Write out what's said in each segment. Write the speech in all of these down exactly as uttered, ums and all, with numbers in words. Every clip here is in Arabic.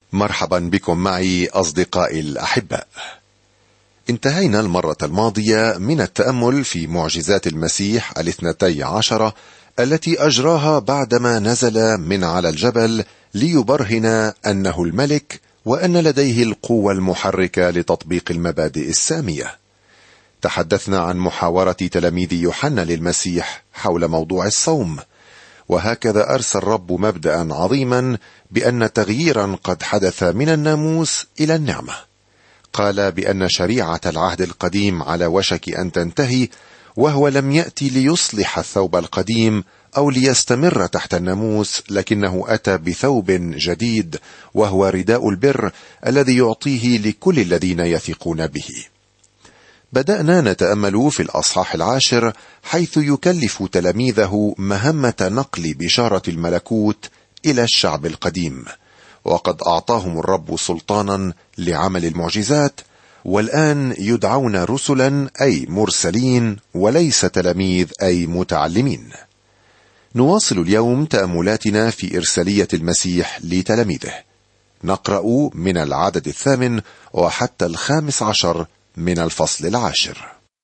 مرحبا بكم معي أصدقائي الأحباء. انتهينا المرة الماضية من التأمل في معجزات المسيح الاثنتي عشرة التي أجراها بعدما نزل من على الجبل ليبرهن أنه الملك وأن لديه القوة المحركة لتطبيق المبادئ السامية. تحدثنا عن محاورة تلاميذ يوحنا للمسيح حول موضوع الصوم، وهكذا أرسى الرب مبدأ عظيما بأن تغييرا قد حدث من الناموس إلى النعمة. قال بأن شريعة العهد القديم على وشك أن تنتهي، وهو لم يأتي ليصلح الثوب القديم أو ليستمر تحت الناموس، لكنه أتى بثوب جديد وهو رداء البر الذي يعطيه لكل الذين يثقون به. بدأنا نتأمل في الأصحاح العاشر حيث يكلف تلاميذه مهمة نقل بشارة الملكوت إلى الشعب القديم، وقد أعطاهم الرب سلطانا لعمل المعجزات، والآن يدعون رسلا أي مرسلين وليس تلاميذ أي متعلمين. نواصل اليوم تأملاتنا في إرسالية المسيح لتلاميذه. نقرأ من العدد الثامن وحتى الخامس عشر من الفصل العاشر.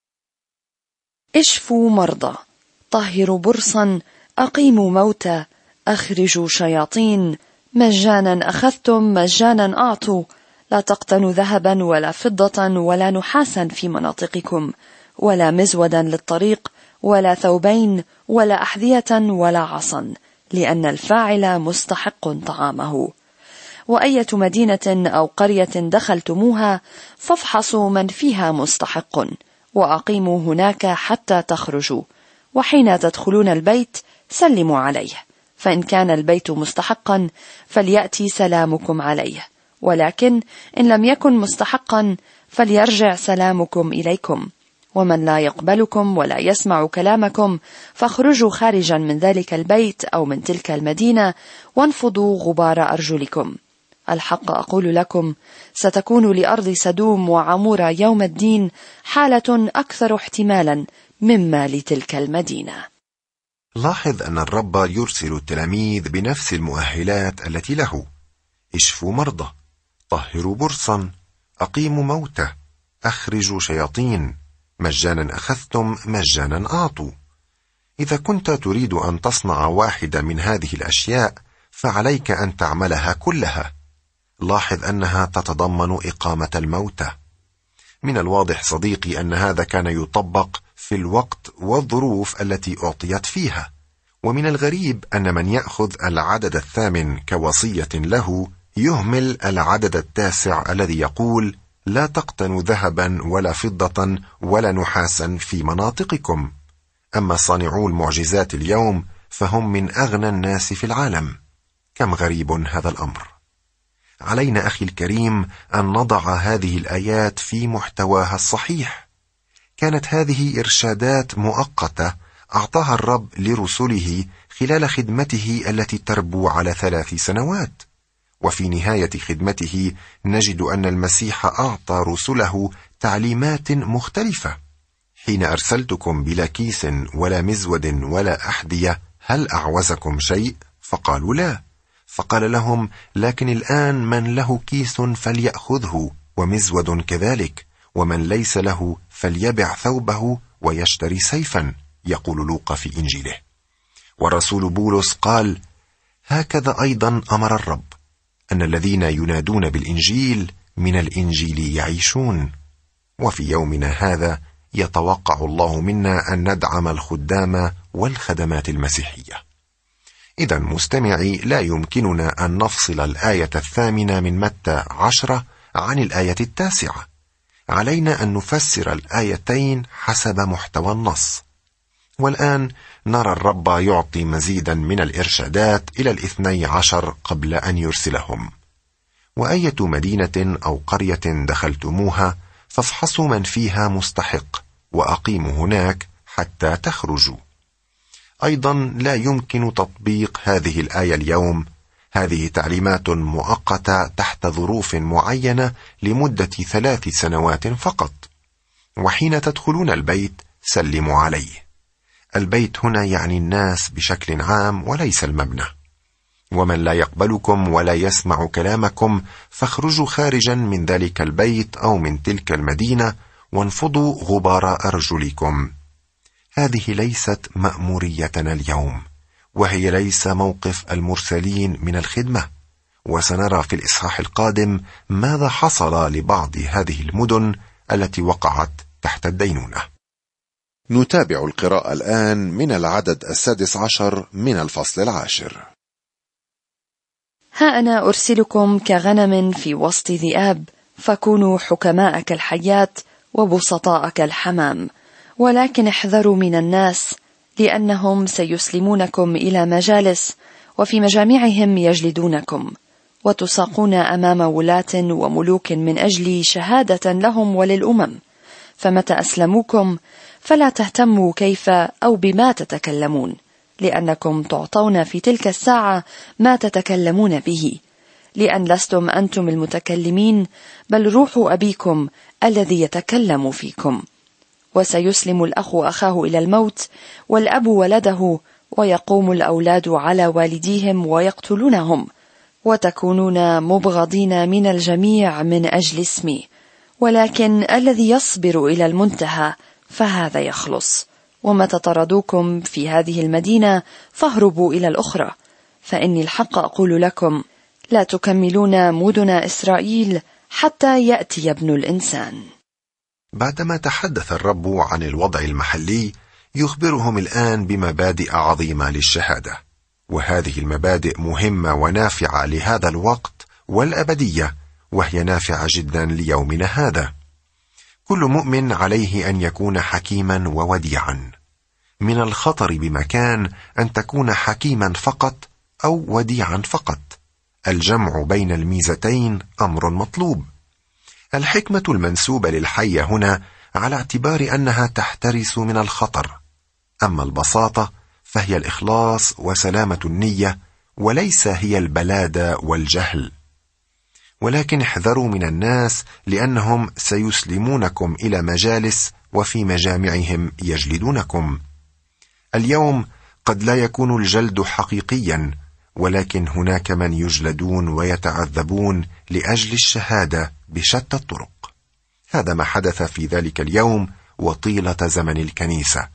اشفوا مرضى، طهروا برصا، أقيموا موتى، أخرجوا شياطين، مجانا أخذتم مجانا أعطوا، لا تقتنوا ذهبا ولا فضة ولا نحاسا في مناطقكم، ولا مزودا للطريق، ولا ثوبين، ولا أحذية، ولا عصا، لأن الفاعل مستحق طعامه. وأية مدينة أو قرية دخلتموها فافحصوا من فيها مستحق، وأقيموا هناك حتى تخرجوا، وحين تدخلون البيت سلموا عليه، فإن كان البيت مستحقا فليأتي سلامكم عليه، ولكن إن لم يكن مستحقا فليرجع سلامكم إليكم. ومن لا يقبلكم ولا يسمع كلامكم فاخرجوا خارجا من ذلك البيت أو من تلك المدينة وانفضوا غبار أرجلكم. الحق أقول لكم، ستكون لأرض سدوم وعمورة يوم الدين حالة أكثر احتمالا مما لتلك المدينة. لاحظ أن الرب يرسل التلاميذ بنفس المؤهلات التي له: اشفوا مرضى، طهروا برصا، أقيموا موتى، أخرجوا شياطين، مجانا أخذتم مجانا أعطوا. إذا كنت تريد أن تصنع واحدة من هذه الأشياء فعليك أن تعملها كلها. لاحظ أنها تتضمن إقامة الموتى. من الواضح صديقي أن هذا كان يطبق في الوقت والظروف التي أعطيت فيها، ومن الغريب أن من يأخذ العدد الثامن كوصية له يهمل العدد التاسع الذي يقول: لا تقتنوا ذهبا ولا فضة ولا نحاسا في مناطقكم. أما صانعو المعجزات اليوم فهم من أغنى الناس في العالم. كم غريب هذا الأمر. علينا أخي الكريم أن نضع هذه الآيات في محتواها الصحيح. كانت هذه إرشادات مؤقتة أعطاها الرب لرسله خلال خدمته التي تربو على ثلاث سنوات، وفي نهاية خدمته نجد أن المسيح أعطى رسله تعليمات مختلفة. حين أرسلتكم بلا كيس ولا مزود ولا أحذية هل أعوزكم شيء؟ فقالوا لا. فقال لهم: لكن الآن من له كيس فليأخذه، ومزود كذلك، ومن ليس له فليبع ثوبه ويشتري سيفا، يقول لوقا في إنجيله. والرسول بولس قال: هكذا أيضا أمر الرب أن الذين ينادون بالإنجيل من الإنجيل يعيشون. وفي يومنا هذا يتوقع الله منا أن ندعم الخدام والخدمات المسيحية. إذا مستمعي، لا يمكننا أن نفصل الآية الثامنة من متى عشرة عن الآية التاسعة. علينا أن نفسر الآيتين حسب محتوى النص. والآن نرى الرب يعطي مزيدا من الإرشادات إلى الاثني عشر قبل أن يرسلهم. وأية مدينة أو قرية دخلتموها فافحصوا من فيها مستحق، وأقيموا هناك حتى تخرجوا. أيضا لا يمكن تطبيق هذه الآية اليوم. هذه تعليمات مؤقتة تحت ظروف معينة لمدة ثلاث سنوات فقط. وحين تدخلون البيت سلموا عليه. البيت هنا يعني الناس بشكل عام وليس المبنى. ومن لا يقبلكم ولا يسمع كلامكم فاخرجوا خارجا من ذلك البيت أو من تلك المدينة وانفضوا غبار أرجلكم. هذه ليست مأموريتنا اليوم، وهي ليس موقف المرسلين من الخدمة، وسنرى في الإصحاح القادم ماذا حصل لبعض هذه المدن التي وقعت تحت الدينونة. نتابع القراءة الآن من العدد السادس عشر من الفصل العاشر. ها أنا أرسلكم كغنم في وسط ذئاب، فكونوا حكماء كالحيات وبسطاء كالحمام، ولكن احذروا من الناس، لأنهم سيسلمونكم إلى مجالس، وفي مجامعهم يجلدونكم، وتساقون أمام ولاة وملوك من أجل شهادة لهم وللأمم. فمتى أسلموكم فلا تهتموا كيف أو بما تتكلمون، لأنكم تعطون في تلك الساعة ما تتكلمون به، لأن لستم أنتم المتكلمين، بل روح أبيكم الذي يتكلم فيكم. وسيسلم الأخ أخاه إلى الموت، والأب ولده، ويقوم الأولاد على والديهم ويقتلونهم، وتكونون مبغضين من الجميع من أجل اسمي، ولكن الذي يصبر إلى المنتهى فهذا يخلص. ومتى طردوكم في هذه المدينة فاهربوا إلى الأخرى، فإني الحق أقول لكم لا تكملون مدن إسرائيل حتى يأتي ابن الإنسان. بعدما تحدث الرب عن الوضع المحلي، يخبرهم الآن بمبادئ عظيمة للشهادة، وهذه المبادئ مهمة ونافعة لهذا الوقت والأبدية، وهي نافعة جدا ليومنا هذا. كل مؤمن عليه أن يكون حكيما ووديعا. من الخطر بمكان أن تكون حكيما فقط أو وديعا فقط. الجمع بين الميزتين أمر مطلوب. الحكمة المنسوبة للحية هنا على اعتبار أنها تحترس من الخطر، أما البساطة فهي الإخلاص وسلامة النية، وليس هي البلادة والجهل. ولكن احذروا من الناس، لأنهم سيسلمونكم إلى مجالس، وفي مجامعهم يجلدونكم. اليوم قد لا يكون الجلد حقيقيا، ولكن هناك من يجلدون ويتعذبون لأجل الشهادة بشتى الطرق. هذا ما حدث في ذلك اليوم وطيلة زمن الكنيسة.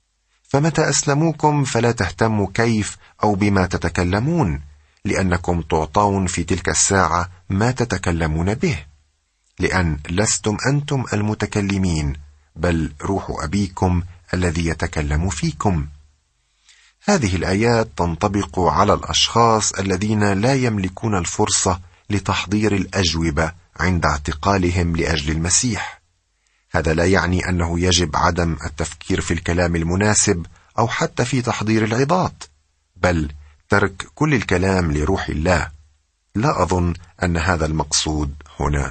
فمتى أسلموكم فلا تهتموا كيف أو بما تتكلمون، لأنكم تعطون في تلك الساعة ما تتكلمون به، لأن لستم أنتم المتكلمين، بل روح أبيكم الذي يتكلم فيكم. هذه الآيات تنطبق على الأشخاص الذين لا يملكون الفرصة لتحضير الأجوبة عند اعتقالهم لأجل المسيح. هذا لا يعني أنه يجب عدم التفكير في الكلام المناسب أو حتى في تحضير العظات، بل ترك كل الكلام لروح الله. لا أظن أن هذا المقصود هنا.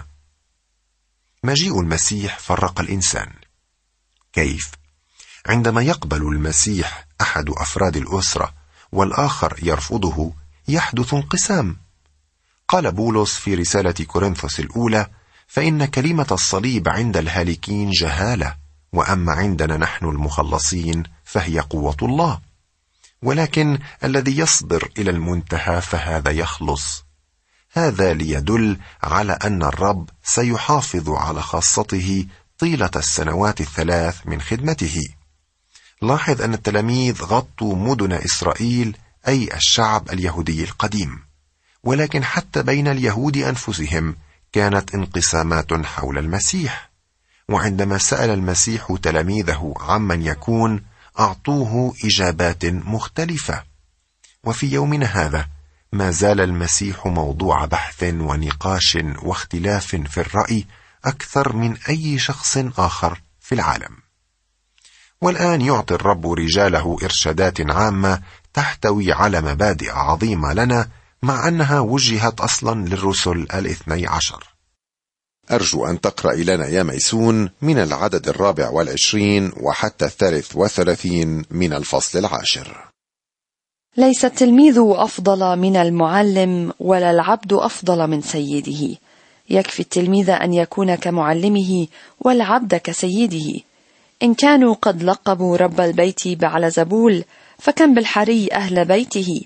مجيء المسيح فرق الإنسان. كيف؟ عندما يقبل المسيح أحد أفراد الأسرة والآخر يرفضه، يحدث انقسام. قال بولس في رسالة كورنثوس الأولى: فإن كلمة الصليب عند الهالكين جهالة، وأما عندنا نحن المخلصين فهي قوة الله. ولكن الذي يصبر إلى المنتهى فهذا يخلص. هذا ليدل على أن الرب سيحافظ على خاصته طيلة السنوات الثلاث من خدمته. لاحظ أن التلاميذ غطوا مدن إسرائيل، أي الشعب اليهودي القديم، ولكن حتى بين اليهود أنفسهم كانت انقسامات حول المسيح. وعندما سأل المسيح تلاميذه عمن يكون، أعطوه إجابات مختلفة. وفي يومنا هذا ما زال المسيح موضوع بحث ونقاش واختلاف في الرأي أكثر من أي شخص آخر في العالم. والآن يعطي الرب رجاله إرشادات عامة تحتوي على مبادئ عظيمة لنا، مع أنها وجهت أصلا للرسل الاثني عشر. أرجو أن تقرأ لنا يا ميسون من العدد الرابع والعشرين وحتى الثالث والثلاثين من الفصل العاشر. ليس التلميذ أفضل من المعلم، ولا العبد أفضل من سيده. يكفي التلميذ أن يكون كمعلمه، والعبد كسيده. إن كانوا قد لقبوا رب البيت بعلزبول، فكم بالحري أهل بيته.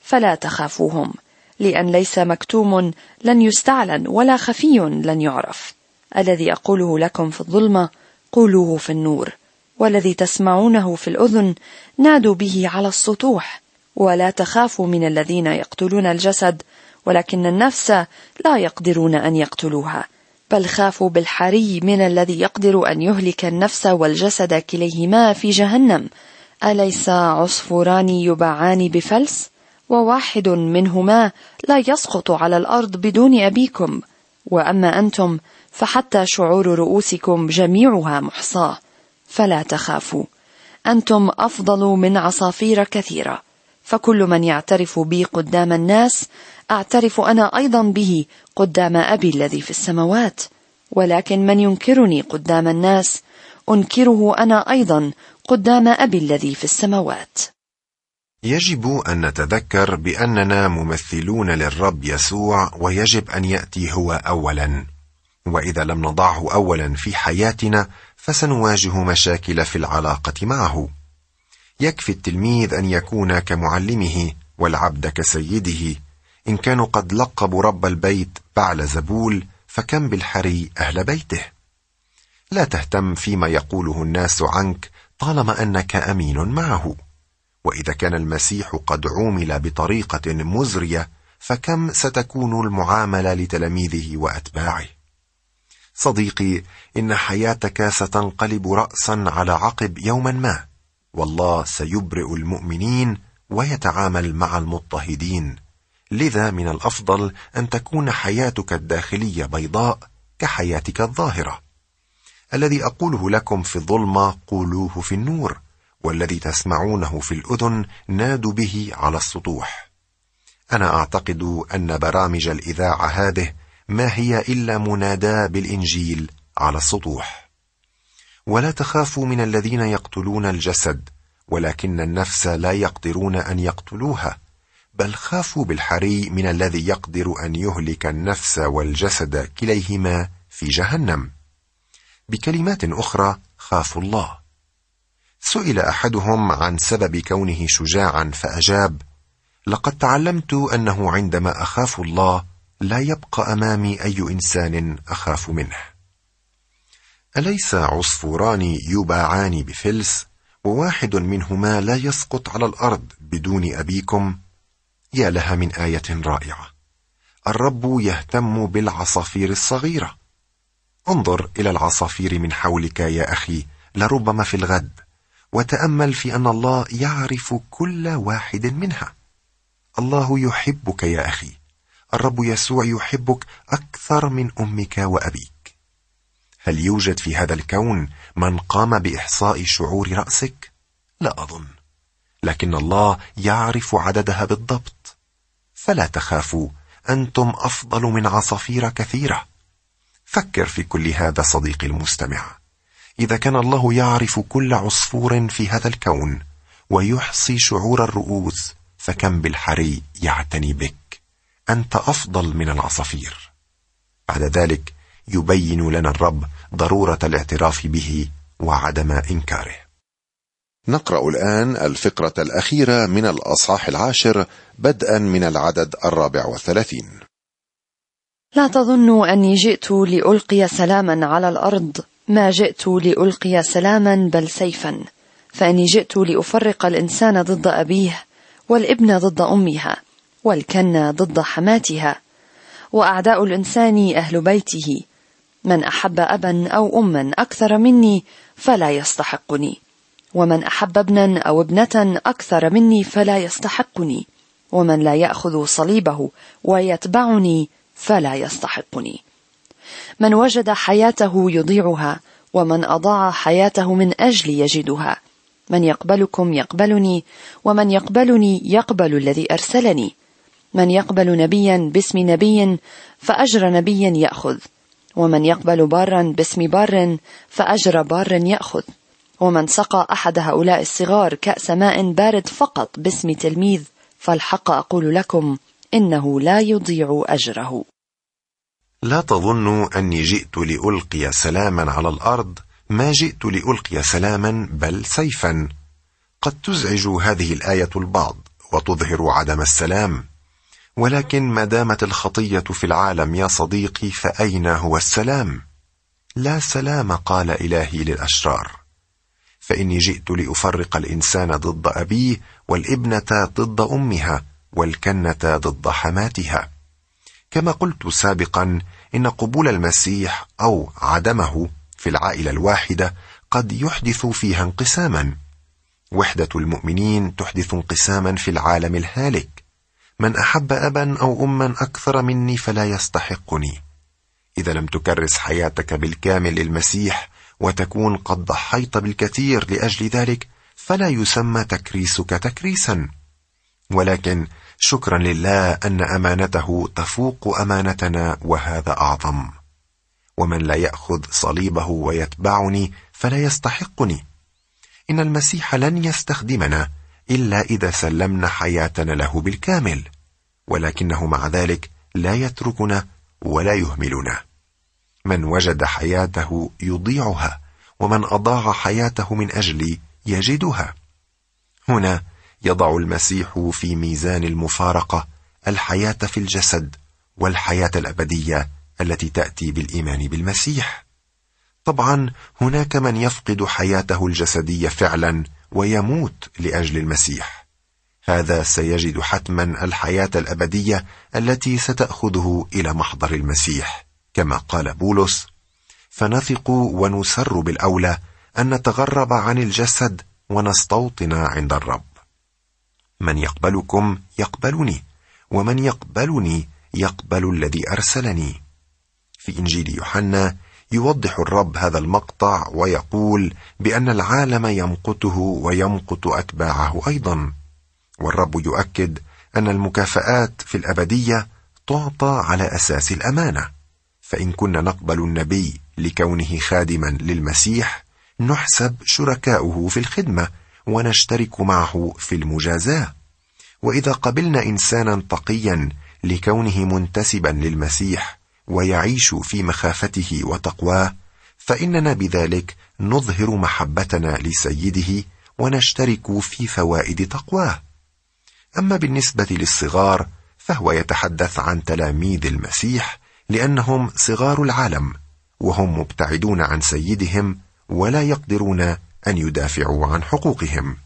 فلا تخافوهم، لأن ليس مكتوم لن يستعلن ولا خفي لن يعرف. الذي أقوله لكم في الظلمة قولوه في النور، والذي تسمعونه في الأذن نادوا به على السطوح. ولا تخافوا من الذين يقتلون الجسد، ولكن النفس لا يقدرون أن يقتلوها، بل خافوا بالحري من الذي يقدر أن يهلك النفس والجسد كليهما في جهنم. أليس عصفوران يباعان بفلس؟ وواحد منهما لا يسقط على الأرض بدون أبيكم. وأما أنتم فحتى شعور رؤوسكم جميعها محصاة. فلا تخافوا، أنتم أفضل من عصافير كثيرة. فكل من يعترف بي قدام الناس أعترف أنا أيضا به قدام أبي الذي في السماوات. ولكن من ينكرني قدام الناس أنكره أنا أيضا قدام أبي الذي في السماوات. يجب أن نتذكر بأننا ممثلون للرب يسوع، ويجب أن يأتي هو أولا. وإذا لم نضعه أولا في حياتنا فسنواجه مشاكل في العلاقة معه. يكفي التلميذ أن يكون كمعلمه والعبد كسيده. إن كانوا قد لقبوا رب البيت بعلزبول، فكم بالحري أهل بيته. لا تهتم فيما يقوله الناس عنك طالما أنك أمين معه. وإذا كان المسيح قد عومل بطريقة مزرية، فكم ستكون المعاملة لتلاميذه وأتباعه. صديقي، إن حياتك ستنقلب رأسا على عقب يوما ما، والله سيبرئ المؤمنين ويتعامل مع المضطهدين. لذا من الأفضل أن تكون حياتك الداخلية بيضاء كحياتك الظاهرة. الذي أقوله لكم في الظلمة قولوه في النور، والذي تسمعونه في الأذن نادوا به على السطوح. أنا أعتقد أن برامج الإذاعة هذه ما هي إلا منادى بالإنجيل على السطوح. ولا تخافوا من الذين يقتلون الجسد، ولكن النفس لا يقدرون أن يقتلوها، بل خافوا بالحري من الذي يقدر أن يهلك النفس والجسد كليهما في جهنم. بكلمات أخرى، خافوا الله. سئل أحدهم عن سبب كونه شجاعا فأجاب: لقد تعلمت أنه عندما أخاف الله لا يبقى أمامي أي إنسان أخاف منه. أليس عصفوران يباعان بفلس، وواحد منهما لا يسقط على الأرض بدون أبيكم؟ يا لها من آية رائعة. الرب يهتم بالعصافير الصغيرة. انظر إلى العصافير من حولك يا أخي، لربما في الغد، وتأمل في أن الله يعرف كل واحد منها. الله يحبك يا أخي. الرب يسوع يحبك أكثر من أمك وأبيك. هل يوجد في هذا الكون من قام بإحصاء شعور رأسك؟ لا أظن، لكن الله يعرف عددها بالضبط. فلا تخافوا، أنتم أفضل من عصافير كثيرة. فكر في كل هذا صديقي المستمع. إذا كان الله يعرف كل عصفور في هذا الكون ويحصي شعور الرؤوس، فكم بالحري يعتني بك. أنت أفضل من العصافير. بعد ذلك يبين لنا الرب ضرورة الاعتراف به وعدم إنكاره. نقرأ الآن الفقرة الأخيرة من الأصحاح العاشر بدءا من العدد الرابع والثلاثين. لا تظنوا أني جئت لألقي سلاما على الأرض، ما جئت لألقي سلاما بل سيفا. فأني جئت لأفرق الإنسان ضد أبيه، والابن ضد أمها، والكنة ضد حماتها. وأعداء الإنسان أهل بيته. من أحب أبا أو أما أكثر مني فلا يستحقني، ومن أحب ابنا أو ابنة أكثر مني فلا يستحقني، ومن لا يأخذ صليبه ويتبعني فلا يستحقني. من وجد حياته يضيعها، ومن أضاع حياته من أجل يجدها. من يقبلكم يقبلني، ومن يقبلني يقبل الذي أرسلني. من يقبل نبيا باسم نبي فأجر نبيا يأخذ، ومن يقبل بارا باسم بار فأجر بار يأخذ. ومن سقى أحد هؤلاء الصغار كأس ماء بارد فقط باسم تلميذ، فالحق أقول لكم إنه لا يضيع أجره. لا تظنوا أني جئت لألقي سلاما على الأرض، ما جئت لألقي سلاما بل سيفا. قد تزعج هذه الآية البعض، وتظهر عدم السلام. ولكن ما دامت الخطية في العالم يا صديقي، فأين هو السلام؟ لا سلام، قال إلهي للأشرار. فإني جئت لأفرق الإنسان ضد أبيه، والابنة ضد أمها، والكنة ضد حماتها. كما قلت سابقا، إن قبول المسيح أو عدمه في العائلة الواحدة قد يحدث فيها انقساما. وحدة المؤمنين تحدث انقساما في العالم الهالك. من أحب أبا أو أما أكثر مني فلا يستحقني. إذا لم تكرس حياتك بالكامل للمسيح وتكون قد ضحيت بالكثير لأجل ذلك، فلا يسمى تكريسك تكريسا. ولكن شكرا لله أن أمانته تفوق أمانتنا، وهذا أعظم. ومن لا يأخذ صليبه ويتبعني فلا يستحقني. إن المسيح لن يستخدمنا إلا إذا سلمنا حياتنا له بالكامل، ولكنه مع ذلك لا يتركنا ولا يهملنا. من وجد حياته يضيعها، ومن أضاع حياته من أجلي يجدها. هنا يضع المسيح في ميزان المفارقة الحياة في الجسد والحياة الأبدية التي تأتي بالإيمان بالمسيح. طبعا هناك من يفقد حياته الجسدية فعلا ويموت لأجل المسيح. هذا سيجد حتما الحياة الأبدية التي ستأخذه إلى محضر المسيح، كما قال بولس: فنثق ونسر بالأولى أن نتغرب عن الجسد ونستوطن عند الرب. من يقبلكم يقبلني، ومن يقبلني يقبل الذي أرسلني. في إنجيل يوحنا يوضح الرب هذا المقطع ويقول بأن العالم يمقته ويمقت أتباعه أيضا. والرب يؤكد أن المكافآت في الأبدية تعطى على أساس الأمانة. فإن كنا نقبل النبي لكونه خادما للمسيح، نحسب شركاؤه في الخدمة ونشترك معه في المجازاة. وإذا قبلنا إنسانا تقيا لكونه منتسبا للمسيح ويعيش في مخافته وتقواه، فإننا بذلك نظهر محبتنا لسيده ونشترك في فوائد تقواه. أما بالنسبة للصغار فهو يتحدث عن تلاميذ المسيح، لأنهم صغار العالم وهم مبتعدون عن سيدهم ولا يقدرون أن يدافعوا عن حقوقهم.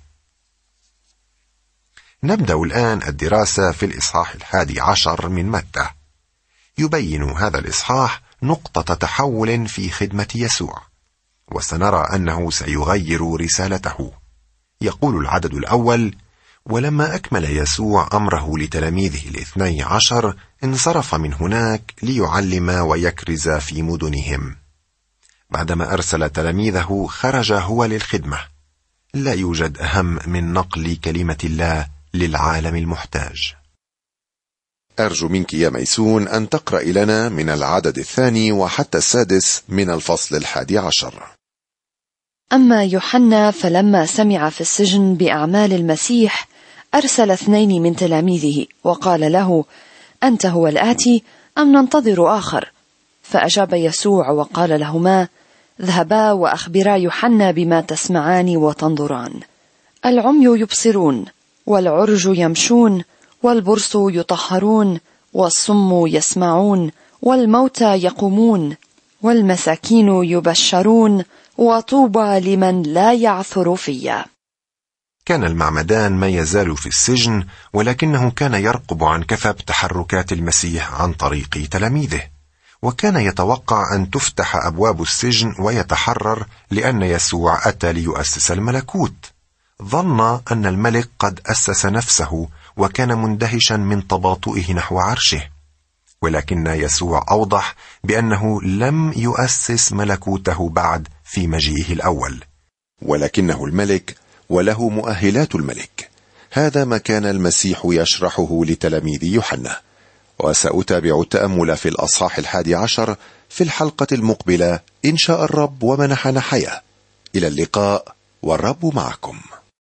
نبدأ الآن الدراسة في الإصحاح الحادي عشر من متى. يبين هذا الإصحاح نقطة تحول في خدمة يسوع، وسنرى أنه سيغير رسالته. يقول العدد الأول: ولما أكمل يسوع أمره لتلاميذه الاثني عشر انصرف من هناك ليعلم ويكرز في مدنهم. بعدما أرسل تلاميذه خرج هو للخدمة. لا يوجد أهم من نقل كلمة الله للعالم المحتاج. أرجو منك يا ميسون أن تقرأ لنا من العدد الثاني وحتى السادس من الفصل الحادي عشر. أما يوحنا فلما سمع في السجن بأعمال المسيح أرسل اثنين من تلاميذه وقال له: أنت هو الآتي أم ننتظر آخر؟ فأجاب يسوع وقال لهما: اذهبا وأخبرا يوحنا بما تسمعان وتنظران. العمي يبصرون، والعرج يمشون، والبرص يطهرون، والصم يسمعون، والموتى يقومون، والمساكين يبشرون، وطوبى لمن لا يعثر فيا. كان المعمدان ما يزال في السجن، ولكنه كان يرقب عن كثب تحركات المسيح عن طريق تلاميذه، وكان يتوقع أن تفتح أبواب السجن ويتحرر، لأن يسوع أتى ليؤسس الملكوت. ظن أن الملك قد أسس نفسه وكان مندهشا من تباطؤه نحو عرشه، ولكن يسوع أوضح بأنه لم يؤسس ملكوته بعد في مجيئه الأول، ولكنه الملك وله مؤهلات الملك. هذا ما كان المسيح يشرحه لتلاميذ يوحنا، وسأتابع التأمل في الأصحاح الحادي عشر في الحلقة المقبلة إن شاء الرب ومنحنا حياة. إلى اللقاء والرب معكم.